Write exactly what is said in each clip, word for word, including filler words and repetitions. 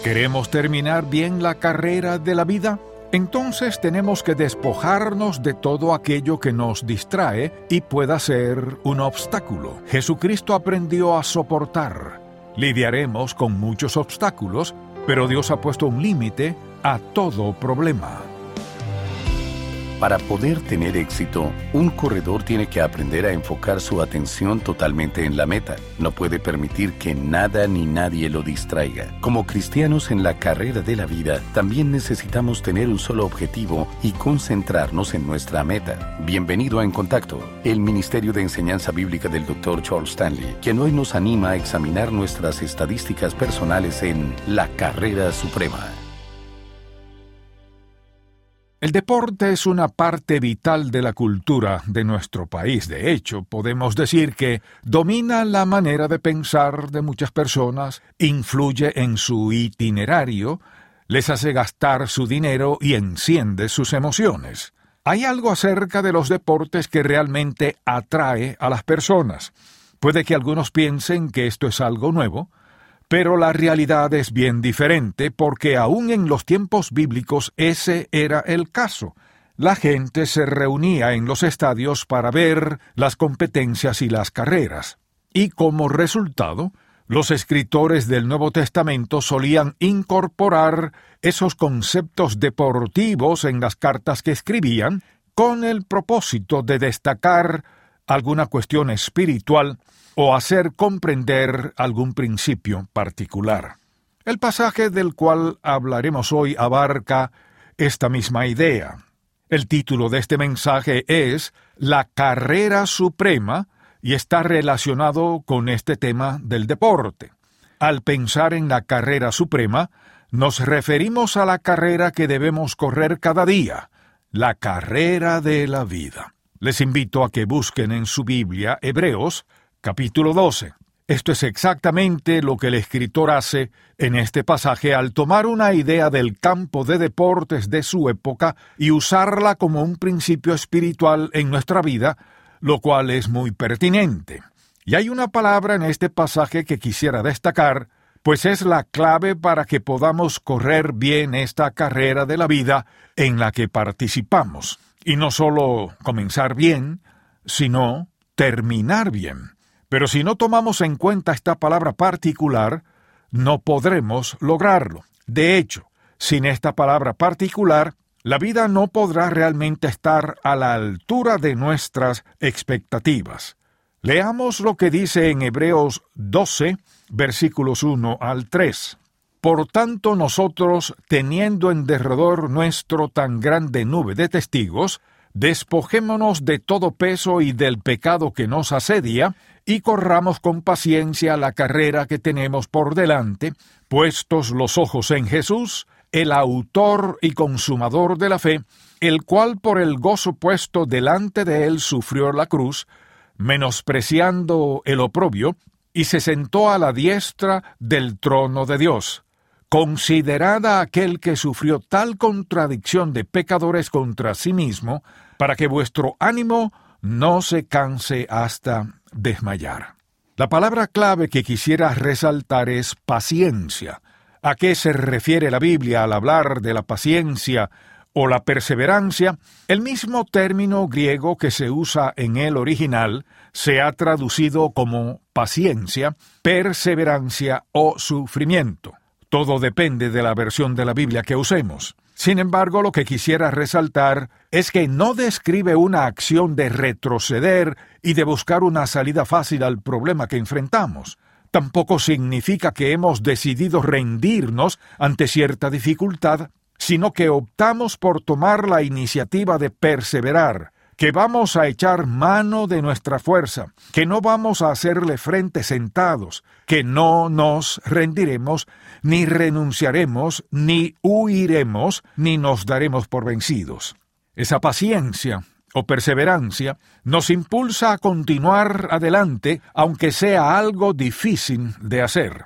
¿Queremos terminar bien la carrera de la vida? Entonces tenemos que despojarnos de todo aquello que nos distrae y pueda ser un obstáculo. Jesucristo aprendió a soportar. Lidiaremos con muchos obstáculos, pero Dios ha puesto un límite a todo problema. Para poder tener éxito, un corredor tiene que aprender a enfocar su atención totalmente en la meta. No puede permitir que nada ni nadie lo distraiga. Como cristianos en la carrera de la vida, también necesitamos tener un solo objetivo y concentrarnos en nuestra meta. Bienvenido a En Contacto, el Ministerio de Enseñanza Bíblica del doctor Charles Stanley, quien hoy nos anima a examinar nuestras estadísticas personales en la carrera suprema. El deporte es una parte vital de la cultura de nuestro país. De hecho, podemos decir que domina la manera de pensar de muchas personas, influye en su itinerario, les hace gastar su dinero y enciende sus emociones. Hay algo acerca de los deportes que realmente atrae a las personas. Puede que algunos piensen que esto es algo nuevo, pero la realidad es bien diferente porque aún en los tiempos bíblicos ese era el caso. La gente se reunía en los estadios para ver las competencias y las carreras. Y como resultado, los escritores del Nuevo Testamento solían incorporar esos conceptos deportivos en las cartas que escribían con el propósito de destacar alguna cuestión espiritual o hacer comprender algún principio particular. El pasaje del cual hablaremos hoy abarca esta misma idea. El título de este mensaje es La carrera suprema y está relacionado con este tema del deporte. Al pensar en la carrera suprema, nos referimos a la carrera que debemos correr cada día, la carrera de la vida. Les invito a que busquen en su Biblia Hebreos, capítulo doce. Esto es exactamente lo que el escritor hace en este pasaje al tomar una idea del campo de deportes de su época y usarla como un principio espiritual en nuestra vida, lo cual es muy pertinente. Y hay una palabra en este pasaje que quisiera destacar, pues es la clave para que podamos correr bien esta carrera de la vida en la que participamos. Y no solo comenzar bien, sino terminar bien. Pero si no tomamos en cuenta esta palabra particular, no podremos lograrlo. De hecho, sin esta palabra particular, la vida no podrá realmente estar a la altura de nuestras expectativas. Leamos lo que dice en Hebreos doce, versículos uno al tres. Por tanto, nosotros, teniendo en derredor nuestro tan grande nube de testigos, despojémonos de todo peso y del pecado que nos asedia, y corramos con paciencia la carrera que tenemos por delante, puestos los ojos en Jesús, el autor y consumador de la fe, el cual por el gozo puesto delante de él sufrió la cruz, menospreciando el oprobio, y se sentó a la diestra del trono de Dios. Considerad a aquel que sufrió tal contradicción de pecadores contra sí mismo, para que vuestro ánimo no se canse hasta desmayar. La palabra clave que quisiera resaltar es paciencia. ¿A qué se refiere la Biblia al hablar de la paciencia o la perseverancia? El mismo término griego que se usa en el original se ha traducido como paciencia, perseverancia o sufrimiento. Todo depende de la versión de la Biblia que usemos. Sin embargo, lo que quisiera resaltar es que no describe una acción de retroceder y de buscar una salida fácil al problema que enfrentamos. Tampoco significa que hemos decidido rendirnos ante cierta dificultad, sino que optamos por tomar la iniciativa de perseverar, que vamos a echar mano de nuestra fuerza, que no vamos a hacerle frente sentados, que no nos rendiremos, ni renunciaremos, ni huiremos, ni nos daremos por vencidos. Esa paciencia o perseverancia nos impulsa a continuar adelante, aunque sea algo difícil de hacer.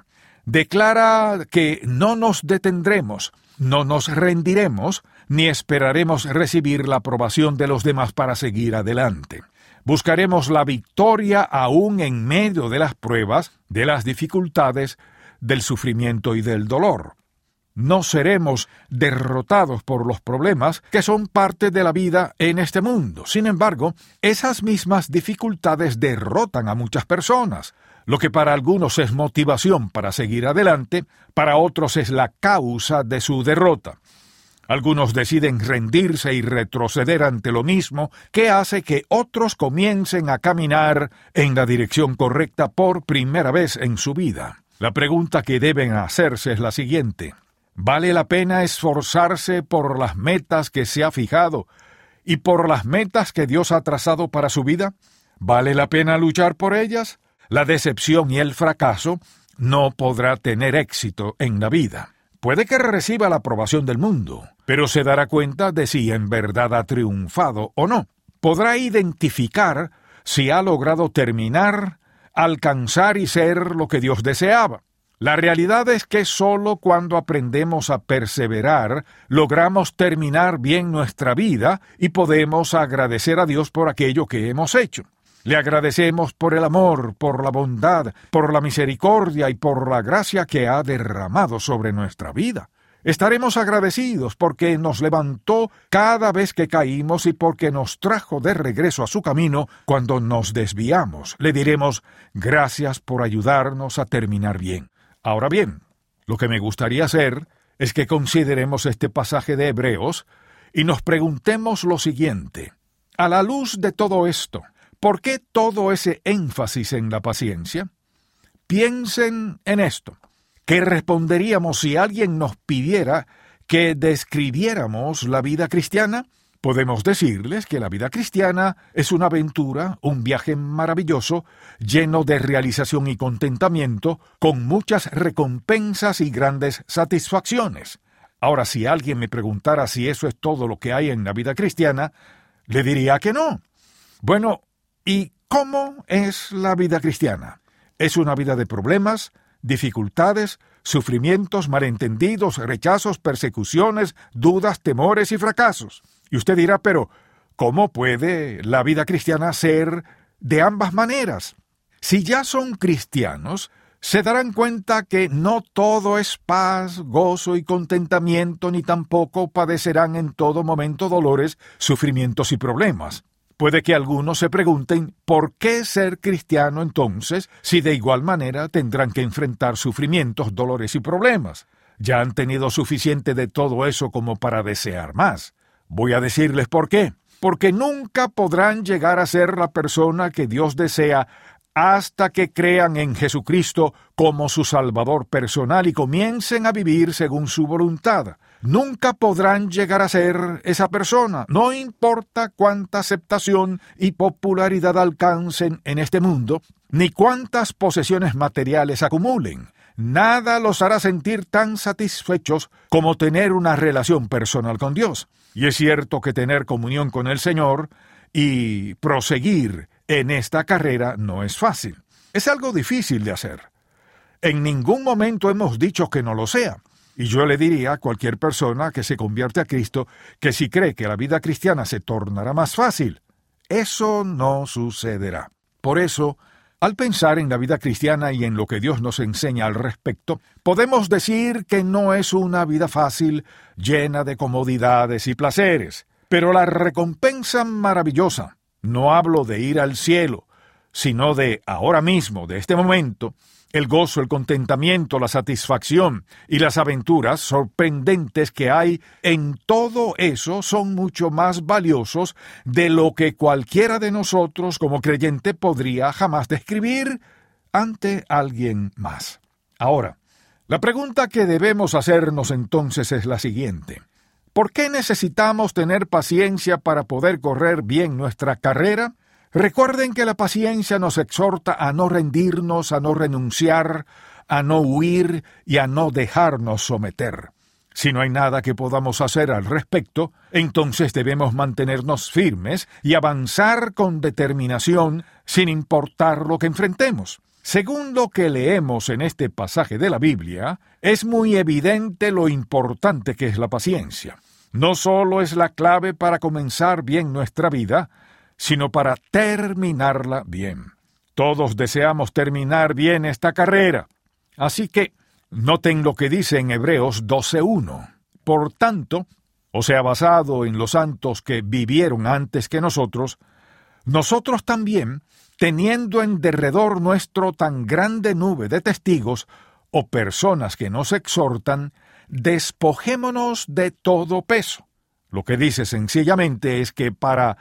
Declara que no nos detendremos, no nos rendiremos, ni esperaremos recibir la aprobación de los demás para seguir adelante. Buscaremos la victoria aún en medio de las pruebas, de las dificultades, del sufrimiento y del dolor. No seremos derrotados por los problemas que son parte de la vida en este mundo. Sin embargo, esas mismas dificultades derrotan a muchas personas. Lo que para algunos es motivación para seguir adelante, para otros es la causa de su derrota. Algunos deciden rendirse y retroceder ante lo mismo, que hace que otros comiencen a caminar en la dirección correcta por primera vez en su vida. La pregunta que deben hacerse es la siguiente: ¿vale la pena esforzarse por las metas que se ha fijado y por las metas que Dios ha trazado para su vida? ¿Vale la pena luchar por ellas? La decepción y el fracaso no podrá tener éxito en la vida. Puede que reciba la aprobación del mundo, pero se dará cuenta de si en verdad ha triunfado o no. Podrá identificar si ha logrado terminar, alcanzar y ser lo que Dios deseaba. La realidad es que solo cuando aprendemos a perseverar, logramos terminar bien nuestra vida y podemos agradecer a Dios por aquello que hemos hecho. Le agradecemos por el amor, por la bondad, por la misericordia y por la gracia que ha derramado sobre nuestra vida. Estaremos agradecidos porque nos levantó cada vez que caímos y porque nos trajo de regreso a su camino cuando nos desviamos. Le diremos gracias por ayudarnos a terminar bien. Ahora bien, lo que me gustaría hacer es que consideremos este pasaje de Hebreos y nos preguntemos lo siguiente: a la luz de todo esto, ¿por qué todo ese énfasis en la paciencia? Piensen en esto. ¿Qué responderíamos si alguien nos pidiera que describiéramos la vida cristiana? Podemos decirles que la vida cristiana es una aventura, un viaje maravilloso, lleno de realización y contentamiento, con muchas recompensas y grandes satisfacciones. Ahora, si alguien me preguntara si eso es todo lo que hay en la vida cristiana, le diría que no. Bueno, ¿y cómo es la vida cristiana? Es una vida de problemas, dificultades, sufrimientos, malentendidos, rechazos, persecuciones, dudas, temores y fracasos. Y usted dirá, pero ¿cómo puede la vida cristiana ser de ambas maneras? Si ya son cristianos, se darán cuenta que no todo es paz, gozo y contentamiento, ni tampoco padecerán en todo momento dolores, sufrimientos y problemas. Puede que algunos se pregunten, ¿por qué ser cristiano entonces, si de igual manera tendrán que enfrentar sufrimientos, dolores y problemas? Ya han tenido suficiente de todo eso como para desear más. Voy a decirles por qué. Porque nunca podrán llegar a ser la persona que Dios desea hasta que crean en Jesucristo como su Salvador personal y comiencen a vivir según su voluntad. Nunca podrán llegar a ser esa persona, no importa cuánta aceptación y popularidad alcancen en este mundo, ni cuántas posesiones materiales acumulen. Nada los hará sentir tan satisfechos como tener una relación personal con Dios. Y es cierto que tener comunión con el Señor y proseguir en esta carrera no es fácil. Es algo difícil de hacer. En ningún momento hemos dicho que no lo sea. Y yo le diría a cualquier persona que se convierte a Cristo que si cree que la vida cristiana se tornará más fácil, eso no sucederá. Por eso, al pensar en la vida cristiana y en lo que Dios nos enseña al respecto, podemos decir que no es una vida fácil, llena de comodidades y placeres. Pero la recompensa maravillosa, no hablo de ir al cielo, sino de ahora mismo, de este momento, el gozo, el contentamiento, la satisfacción y las aventuras sorprendentes que hay en todo eso son mucho más valiosos de lo que cualquiera de nosotros como creyente podría jamás describir ante alguien más. Ahora, la pregunta que debemos hacernos entonces es la siguiente: ¿por qué necesitamos tener paciencia para poder correr bien nuestra carrera? Recuerden que la paciencia nos exhorta a no rendirnos, a no renunciar, a no huir y a no dejarnos someter. Si no hay nada que podamos hacer al respecto, entonces debemos mantenernos firmes y avanzar con determinación sin importar lo que enfrentemos. Según lo que leemos en este pasaje de la Biblia, es muy evidente lo importante que es la paciencia. No solo es la clave para comenzar bien nuestra vida, sino para terminarla bien. Todos deseamos terminar bien esta carrera. Así que Noten lo que dice en Hebreos doce uno. Por tanto, o sea, basado en los santos que vivieron antes que nosotros, nosotros también, teniendo en derredor nuestro tan grande nube de testigos o personas que nos exhortan, despojémonos de todo peso. Lo que dice sencillamente es que para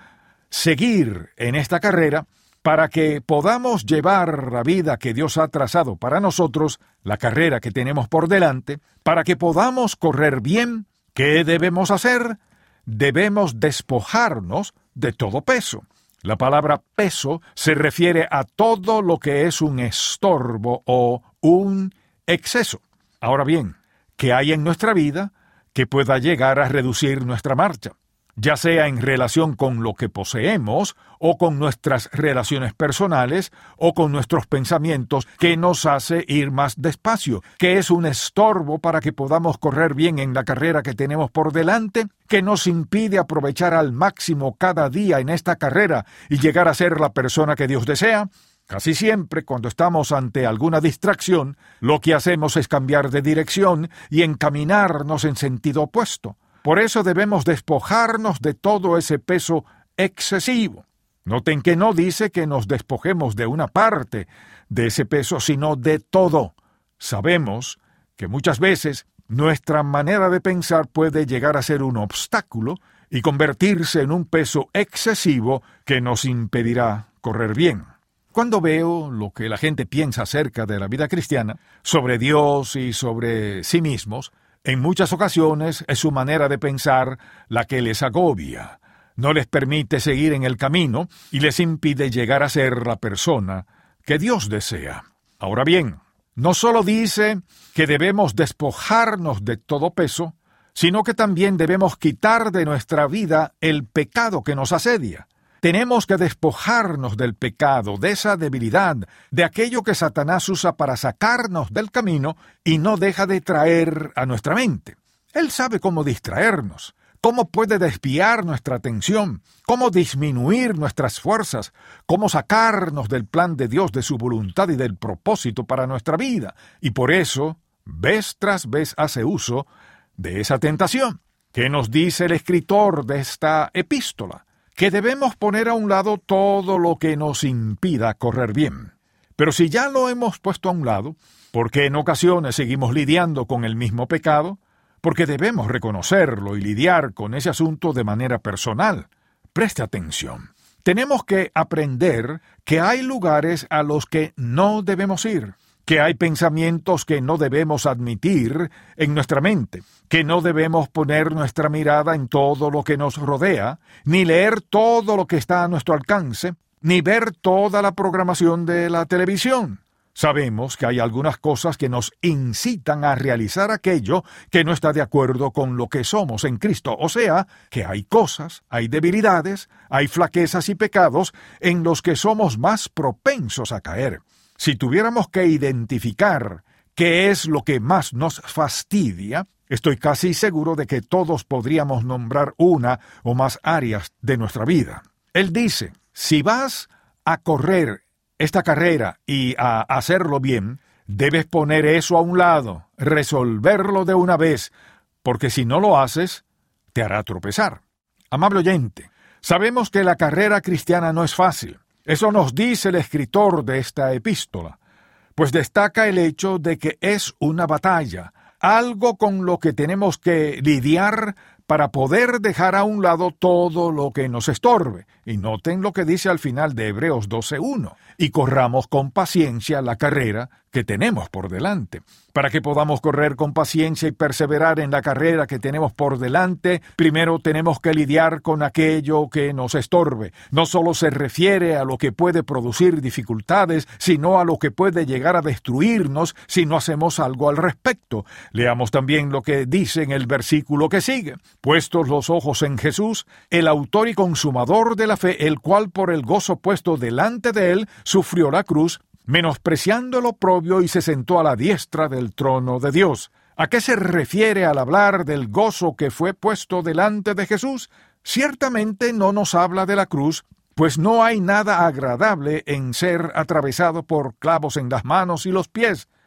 seguir en esta carrera, para que podamos llevar la vida que Dios ha trazado para nosotros, la carrera que tenemos por delante, para que podamos correr bien, ¿qué debemos hacer? Debemos despojarnos de todo peso. La palabra peso se refiere a todo lo que es un estorbo o un exceso. Ahora bien, ¿qué hay en nuestra vida que pueda llegar a reducir nuestra marcha? Ya sea en relación con lo que poseemos, o con nuestras relaciones personales, o con nuestros pensamientos, que nos hace ir más despacio, que es un estorbo para que podamos correr bien en la carrera que tenemos por delante, que nos impide aprovechar al máximo cada día en esta carrera y llegar a ser la persona que Dios desea. Casi siempre, cuando estamos ante alguna distracción, lo que hacemos es cambiar de dirección y encaminarnos en sentido opuesto. Por eso debemos despojarnos de todo ese peso excesivo. Noten que no dice que nos despojemos de una parte de ese peso, sino de todo. Sabemos que muchas veces nuestra manera de pensar puede llegar a ser un obstáculo y convertirse en un peso excesivo que nos impedirá correr bien. Cuando veo lo que la gente piensa acerca de la vida cristiana, sobre Dios y sobre sí mismos, en muchas ocasiones es su manera de pensar la que les agobia, no les permite seguir en el camino y les impide llegar a ser la persona que Dios desea. Ahora bien, no solo dice que debemos despojarnos de todo peso, sino que también debemos quitar de nuestra vida el pecado que nos asedia. Tenemos que despojarnos del pecado, de esa debilidad, de aquello que Satanás usa para sacarnos del camino y no deja de traer a nuestra mente. Él sabe cómo distraernos, cómo puede desviar nuestra atención, cómo disminuir nuestras fuerzas, cómo sacarnos del plan de Dios, de su voluntad y del propósito para nuestra vida. Y por eso, vez tras vez hace uso de esa tentación. ¿Qué nos dice el escritor de esta epístola? Que debemos poner a un lado todo lo que nos impida correr bien. Pero si ya lo hemos puesto a un lado, ¿por qué en ocasiones seguimos lidiando con el mismo pecado? Porque debemos reconocerlo y lidiar con ese asunto de manera personal. Preste atención. Tenemos que aprender que hay lugares a los que no debemos ir, que hay pensamientos que no debemos admitir en nuestra mente, que no debemos poner nuestra mirada en todo lo que nos rodea, ni leer todo lo que está a nuestro alcance, ni ver toda la programación de la televisión. Sabemos que hay algunas cosas que nos incitan a realizar aquello que no está de acuerdo con lo que somos en Cristo, o sea, que hay cosas, hay debilidades, hay flaquezas y pecados en los que somos más propensos a caer. Si tuviéramos que identificar qué es lo que más nos fastidia, estoy casi seguro de que todos podríamos nombrar una o más áreas de nuestra vida. Él dice, si vas a correr esta carrera y a hacerlo bien, debes poner eso a un lado, resolverlo de una vez, porque si no lo haces, te hará tropezar. Amable oyente, sabemos que la carrera cristiana no es fácil. Eso nos dice el escritor de esta epístola, pues destaca el hecho de que es una batalla, algo con lo que tenemos que lidiar para poder dejar a un lado todo lo que nos estorbe. Y noten lo que dice al final de Hebreos doce uno. Y corramos con paciencia la carrera que tenemos por delante. Para que podamos correr con paciencia y perseverar en la carrera que tenemos por delante, primero tenemos que lidiar con aquello que nos estorbe. No solo se refiere a lo que puede producir dificultades, sino a lo que puede llegar a destruirnos si no hacemos algo al respecto. Leamos también lo que dice en el versículo que sigue. Puestos los ojos en Jesús, el autor y consumador de la fe, el cual por el gozo puesto delante de él, sufrió la cruz, menospreciando el oprobio y se sentó a la diestra del trono de Dios. ¿A qué se refiere al hablar del gozo que fue puesto delante de Jesús? Ciertamente no nos habla de la cruz, pues no hay nada agradable en ser atravesado por clavos en las manos y los pies.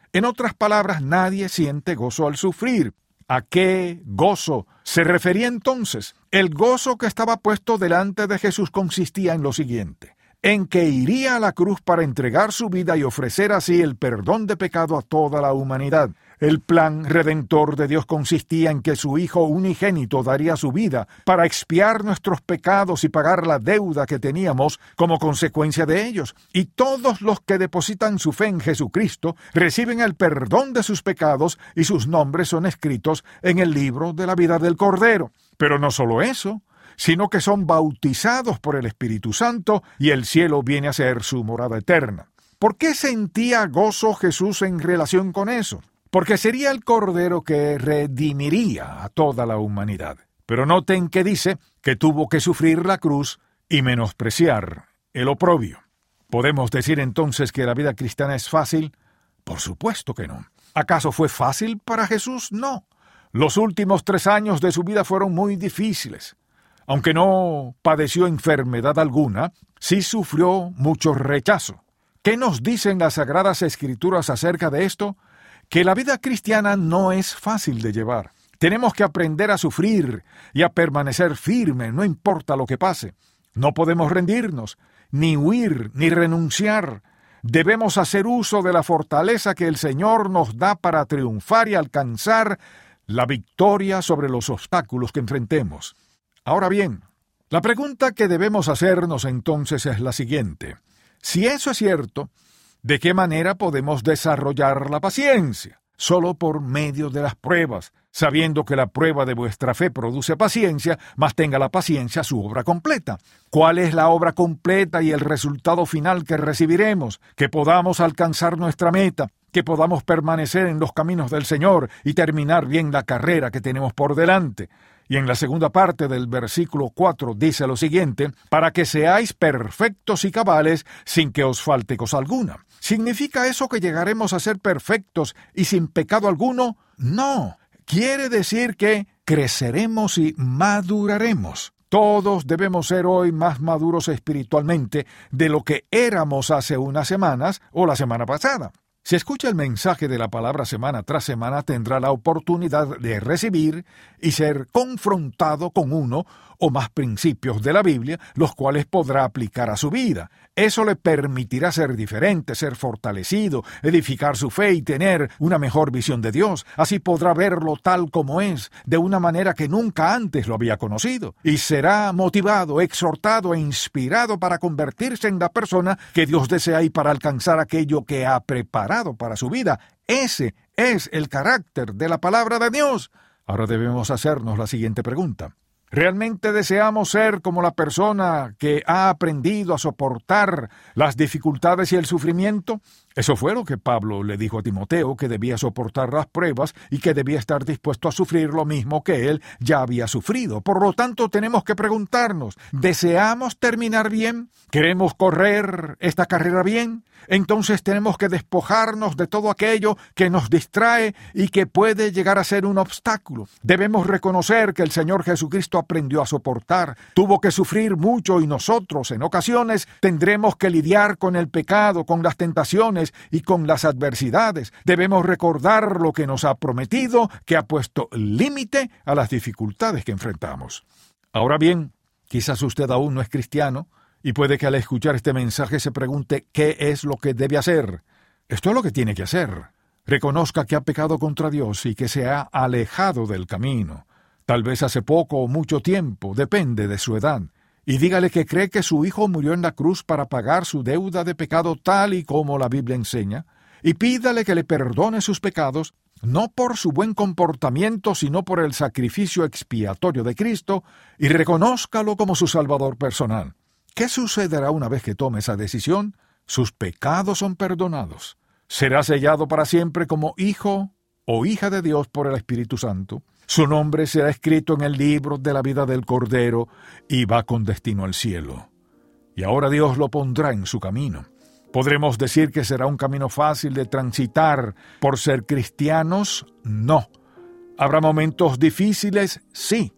En otras palabras, nadie siente gozo al sufrir. ¿A qué gozo se refería entonces? El gozo que estaba puesto delante de Jesús consistía en lo siguiente: en que iría a la cruz para entregar su vida y ofrecer así el perdón de pecado a toda la humanidad. El plan redentor de Dios consistía en que su Hijo unigénito daría su vida para expiar nuestros pecados y pagar la deuda que teníamos como consecuencia de ellos. Y todos los que depositan su fe en Jesucristo reciben el perdón de sus pecados y sus nombres son escritos en el libro de la vida del Cordero. Pero no solo eso, sino que son bautizados por el Espíritu Santo y el cielo viene a ser su morada eterna. ¿Por qué sentía gozo Jesús en relación con eso? Porque sería el Cordero que redimiría a toda la humanidad. Pero noten que dice que tuvo que sufrir la cruz y menospreciar el oprobio. ¿Podemos decir entonces que la vida cristiana es fácil? Por supuesto que no. ¿Acaso fue fácil para Jesús? No. Los últimos tres años de su vida fueron muy difíciles. Aunque no padeció enfermedad alguna, sí sufrió mucho rechazo. ¿Qué nos dicen las Sagradas Escrituras acerca de esto? Que la vida cristiana no es fácil de llevar. Tenemos que aprender a sufrir y a permanecer firmes, no importa lo que pase. No podemos rendirnos, ni huir, ni renunciar. Debemos hacer uso de la fortaleza que el Señor nos da para triunfar y alcanzar la victoria sobre los obstáculos que enfrentemos. Ahora bien, la pregunta que debemos hacernos entonces es la siguiente: si eso es cierto, ¿de qué manera podemos desarrollar la paciencia? Solo por medio de las pruebas, sabiendo que la prueba de vuestra fe produce paciencia, mas tenga la paciencia su obra completa. ¿Cuál es la obra completa y el resultado final que recibiremos? Que podamos alcanzar nuestra meta, que podamos permanecer en los caminos del Señor y terminar bien la carrera que tenemos por delante. Y en la segunda parte del versículo cuatro dice lo siguiente: para que seáis perfectos y cabales sin que os falte cosa alguna. ¿Significa eso que llegaremos a ser perfectos y sin pecado alguno? No. Quiere decir que creceremos y maduraremos. Todos debemos ser hoy más maduros espiritualmente de lo que éramos hace unas semanas o la semana pasada. Si escucha el mensaje de la palabra semana tras semana, tendrá la oportunidad de recibir y ser confrontado con uno o más principios de la Biblia, los cuales podrá aplicar a su vida. Eso le permitirá ser diferente, ser fortalecido, edificar su fe y tener una mejor visión de Dios. Así podrá verlo tal como es, de una manera que nunca antes lo había conocido. Y será motivado, exhortado e inspirado para convertirse en la persona que Dios desea y para alcanzar aquello que ha preparado para su vida. Ese es el carácter de la palabra de Dios. Ahora debemos hacernos la siguiente pregunta: ¿realmente deseamos ser como la persona que ha aprendido a soportar las dificultades y el sufrimiento? Eso fue lo que Pablo le dijo a Timoteo, que debía soportar las pruebas y que debía estar dispuesto a sufrir lo mismo que él ya había sufrido. Por lo tanto, tenemos que preguntarnos: ¿deseamos terminar bien? ¿Queremos correr esta carrera bien? Entonces tenemos que despojarnos de todo aquello que nos distrae y que puede llegar a ser un obstáculo. Debemos reconocer que el Señor Jesucristo aprendió a soportar, tuvo que sufrir mucho y nosotros, en ocasiones, tendremos que lidiar con el pecado, con las tentaciones y con las adversidades. Debemos recordar lo que nos ha prometido, que ha puesto límite a las dificultades que enfrentamos. Ahora bien, quizás usted aún no es cristiano, y puede que al escuchar este mensaje se pregunte qué es lo que debe hacer. Esto es lo que tiene que hacer. Reconozca que ha pecado contra Dios y que se ha alejado del camino. Tal vez hace poco o mucho tiempo, depende de su edad. Y dígale que cree que su Hijo murió en la cruz para pagar su deuda de pecado tal y como la Biblia enseña. Y pídale que le perdone sus pecados, no por su buen comportamiento, sino por el sacrificio expiatorio de Cristo, y reconózcalo como su Salvador personal. ¿Qué sucederá una vez que tome esa decisión? Sus pecados son perdonados. Será sellado para siempre como hijo o hija de Dios por el Espíritu Santo. Su nombre será escrito en el libro de la vida del Cordero y va con destino al cielo. Y ahora Dios lo pondrá en su camino. ¿Podremos decir que será un camino fácil de transitar por ser cristianos? No. ¿Habrá momentos difíciles? Sí.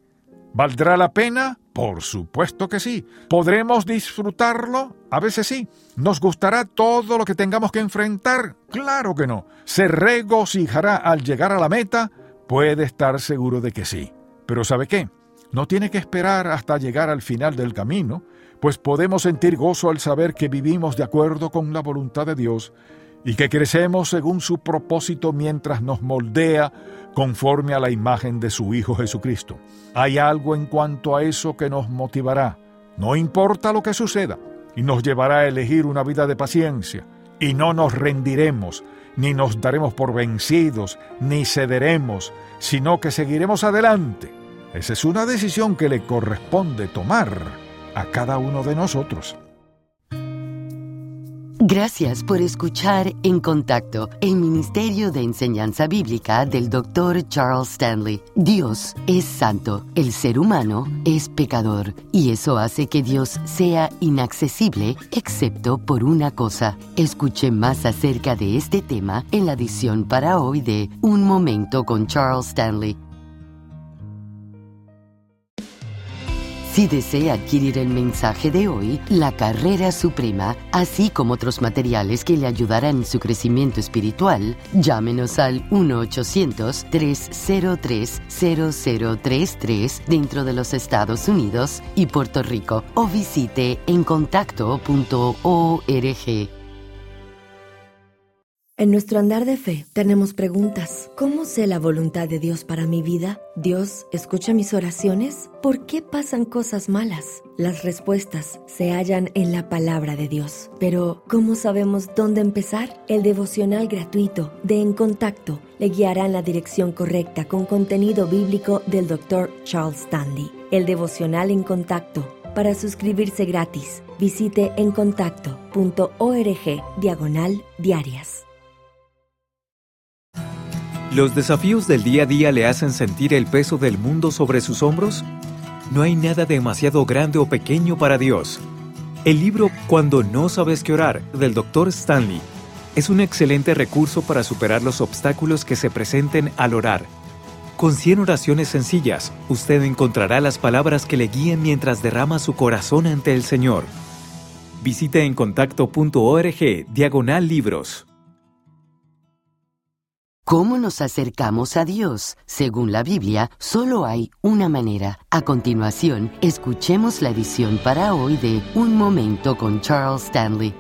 ¿Valdrá la pena? Por supuesto que sí. ¿Podremos disfrutarlo? A veces sí. ¿Nos gustará todo lo que tengamos que enfrentar? Claro que no. ¿Se regocijará al llegar a la meta? Puede estar seguro de que sí. Pero ¿sabe qué? No tiene que esperar hasta llegar al final del camino, pues podemos sentir gozo al saber que vivimos de acuerdo con la voluntad de Dios y que crecemos según su propósito mientras nos moldea conforme a la imagen de su Hijo Jesucristo. Hay algo en cuanto a eso que nos motivará, no importa lo que suceda, y nos llevará a elegir una vida de paciencia, y no nos rendiremos, ni nos daremos por vencidos, ni cederemos, sino que seguiremos adelante. Esa es una decisión que le corresponde tomar a cada uno de nosotros. Gracias por escuchar En Contacto, el Ministerio de Enseñanza Bíblica del doctor Charles Stanley. Dios es santo, el ser humano es pecador, y eso hace que Dios sea inaccesible, excepto por una cosa. Escuche más acerca de este tema en la edición para hoy de Un Momento con Charles Stanley. Si desea adquirir el mensaje de hoy, La Carrera Suprema, así como otros materiales que le ayudarán en su crecimiento espiritual, llámenos al uno ochocientos, tres cero tres, cero cero tres tres dentro de los Estados Unidos y Puerto Rico o visite en contacto punto org. En nuestro andar de fe tenemos preguntas. ¿Cómo sé la voluntad de Dios para mi vida? ¿Dios escucha mis oraciones? ¿Por qué pasan cosas malas? Las respuestas se hallan en la palabra de Dios. Pero, ¿cómo sabemos dónde empezar? El devocional gratuito de En Contacto le guiará en la dirección correcta con contenido bíblico del doctor Charles Stanley. El devocional En Contacto. Para suscribirse gratis, visite en contacto punto org diagonal diarias. ¿Los desafíos del día a día le hacen sentir el peso del mundo sobre sus hombros? No hay nada demasiado grande o pequeño para Dios. El libro Cuando no sabes qué orar, del doctor Stanley, es un excelente recurso para superar los obstáculos que se presenten al orar. Con cien oraciones sencillas, usted encontrará las palabras que le guíen mientras derrama su corazón ante el Señor. Visite en contacto punto org diagonal libros. ¿Cómo nos acercamos a Dios? Según la Biblia, solo hay una manera. A continuación, escuchemos la edición para hoy de Un Momento con Charles Stanley.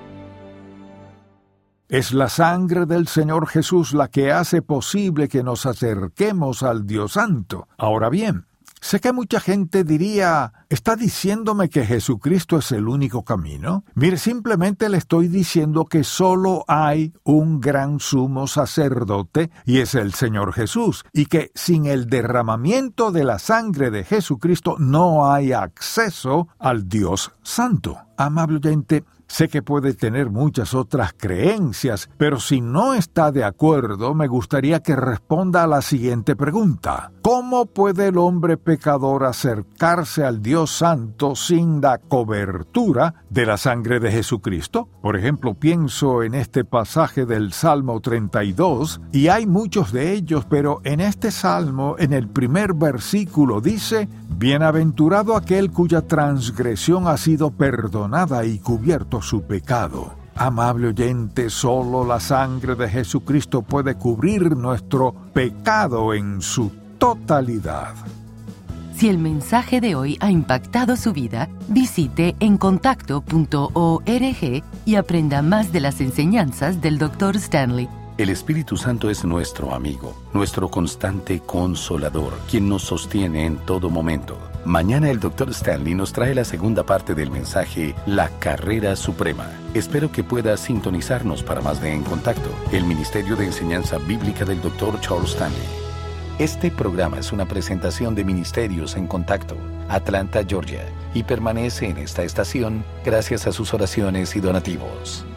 Es la sangre del Señor Jesús la que hace posible que nos acerquemos al Dios Santo. Ahora bien, sé que mucha gente diría, ¿está diciéndome que Jesucristo es el único camino? Mire, simplemente le estoy diciendo que solo hay un gran sumo sacerdote y es el Señor Jesús, y que sin el derramamiento de la sangre de Jesucristo no hay acceso al Dios Santo. Amable oyente, sé que puede tener muchas otras creencias, pero si no está de acuerdo, me gustaría que responda a la siguiente pregunta. ¿Cómo puede el hombre pecador acercarse al Dios Santo sin la cobertura de la sangre de Jesucristo? Por ejemplo, pienso en este pasaje del Salmo treinta y dos, y hay muchos de ellos, pero en este salmo, en el primer versículo dice, «Bienaventurado aquel cuya transgresión ha sido perdonada y cubierto su pecado». Amable oyente, solo la sangre de Jesucristo puede cubrir nuestro pecado en su totalidad. Si el mensaje de hoy ha impactado su vida, visite en contacto punto org y aprenda más de las enseñanzas del doctor Stanley. El Espíritu Santo es nuestro amigo, nuestro constante consolador, quien nos sostiene en todo momento. Mañana el doctor Stanley nos trae la segunda parte del mensaje, La Carrera Suprema. Espero que pueda sintonizarnos para más de En Contacto, el Ministerio de Enseñanza Bíblica del doctor Charles Stanley. Este programa es una presentación de Ministerios en Contacto, Atlanta, Georgia, y permanece en esta estación gracias a sus oraciones y donativos.